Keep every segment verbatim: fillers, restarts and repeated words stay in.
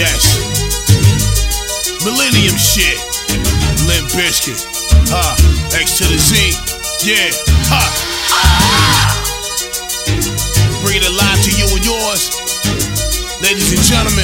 Yes. Millennium shit. Limp Bizkit. Huh. X to the Z. Yeah. Huh. Ah. Bringing it live to you and yours. Ladies and gentlemen.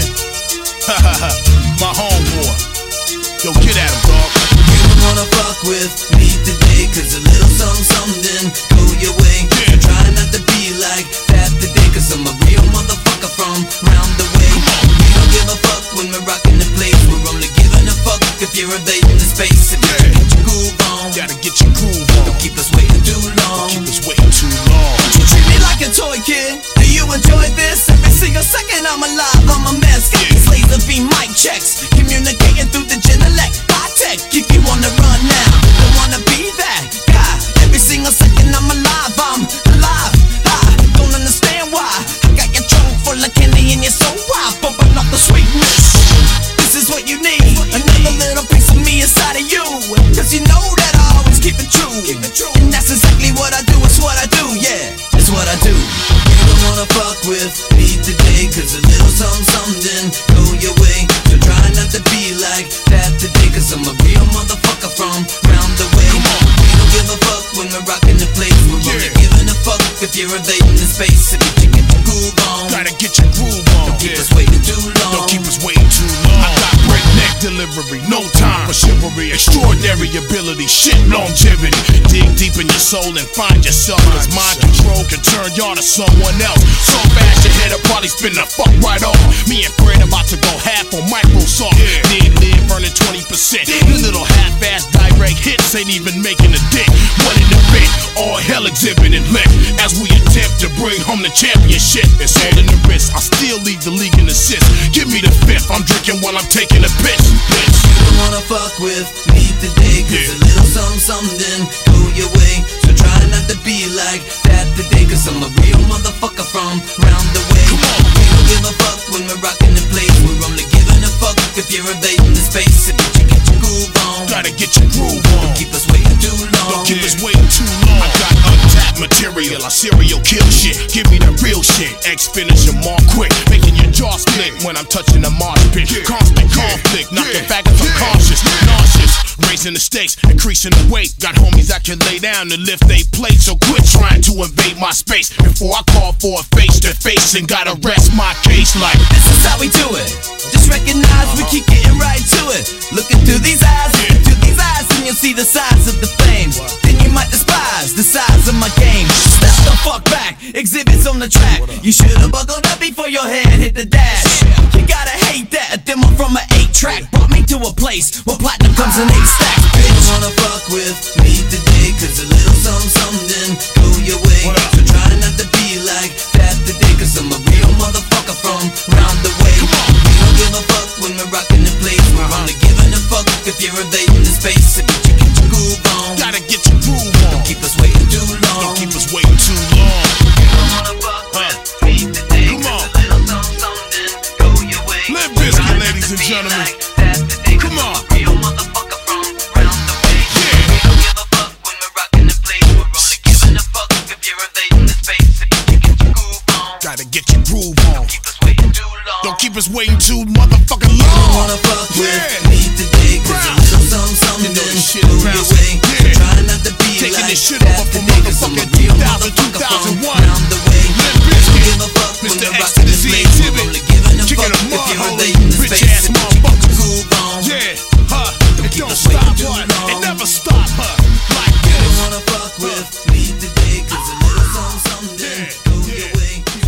My homeboy. Yo, get at him, dog. You don't wanna fuck with me today, cause a little something, something go your way. Yeah. Try not to be like that today, cause I'm a real motherfucker from round the way. We don't give a fuck when we're rocking the place. We're only giving a fuck if you're invading the space. If yeah. you get your groove on, gotta get your groove on. Don't keep us waiting too long. Don't keep us waiting too long. You treat me like a toy, kid. Do you enjoy this? Every single second I'm alive, I'm a mess. Got these laser beam mic checks, communicating through the Genelec. High tech, keep you on the run now. Don't wanna be that guy. Every single second I'm alive, I'm alive. I don't understand why. I got your trunk full of candy and you're so wild, bumping off the sweetness. This is what you need, another little piece of me inside of you. Cause you know that I always keep it true. And that's exactly what I do, it's what I do, yeah. It's what I do. You don't wanna fuck with me today, cause a little something, something go your way. So try not to be like that today, cause I'm a real motherfucker from round the way. We don't give a fuck when we're rocking the place. We're yeah. only giving a fuck if you're invading the space. If you get your groove on, gotta get your groove on. Don't keep yeah. us waiting too long. Don't keep us waiting too long. I got breakneck delivery, no time for chivalry. Extraordinary ability, shit longevity. Dig deep in your soul and find yourself, cause mind control can turn y'all to someone else. So fast your head'll probably spin the fuck right off. Me and Fred about to go half on Microsoft. Yeah. Dead live earning twenty percent. The little half-ass direct hits ain't even making a dent. What in the bit? All hell exhibiting left as we attempt to bring home the championship. It's all in the wrist. I still lead the league in assists. Give me the fifth. I'm drinking while I'm taking a piss. Bitch. You don't wanna fuck with me today, cause yeah. a little something, something go your way. So try not to be like that today, cause I'm a real motherfucker from round the way. We don't give a fuck when we're rocking the place. We're only giving a fuck if you're invading the space. If you get your groove on, gotta get your groove on. Don't keep us waiting too long. Don't keep yeah. us waiting too long. I got untapped material, I serial kill shit. Give me the real shit. X finish them all quick, making your jaw split when I'm touching the marsh pit. Yeah. Constant yeah. conflict, knocking yeah. back if I'm cautious, nauseous. Raising the stakes, increasing the weight. Got homies that can lay down and lift they plate. So quit trying to invade my space before I call for a face to face and gotta rest my case like. This is how we do it. Just recognize uh-huh. we keep getting right to it. Looking through these eyes, yeah. looking through these eyes, and you'll see the size of the flames. What? Then you might despise the size of my game. Step the fuck back, exhibits on the track. You should've buckled up before your hand hit the dash. You gotta hate that, a demo from an eight track brought me to a place where platinum comes in eight stacks. Bitch, you don't wanna fuck with me today, cause a little something, something go your way. So try not to be like that today, cause I'm a real motherfucker from round the way. We don't give a fuck when we're rocking the place. We're only giving a fuck if you're invading the space. If you get your groove on, gotta get your groove on. Don't keep us waiting too long. Don't keep us waiting too long. You don't wanna fuck with me today, come on. cause a little something, something go your way. Limp Bizkit, ladies and gentlemen. Like that today, come on. Real motherfucker from round the way. Yeah. We don't give a fuck when we're rocking the place. We're only giving a fuck if you're invading the space. If you get your groove on, gotta get your groove on. Don't keep us waiting too long. Don't keep us waiting too motherfucking long. You don't wanna fuck yeah. with me today, cause a little something, something go your way. Yeah. So try not to be taking like this shit that over from today, cause I'm a real motherfucker from round the way. We don't give a fuck when we're rocking the place. We're only giving a fuck if you're invading the space. If you get your groove on, yeah, huh, it don't stop, what? It never stop, huh, like this. You don't wanna fuck with me today, cause a little something, something go your way.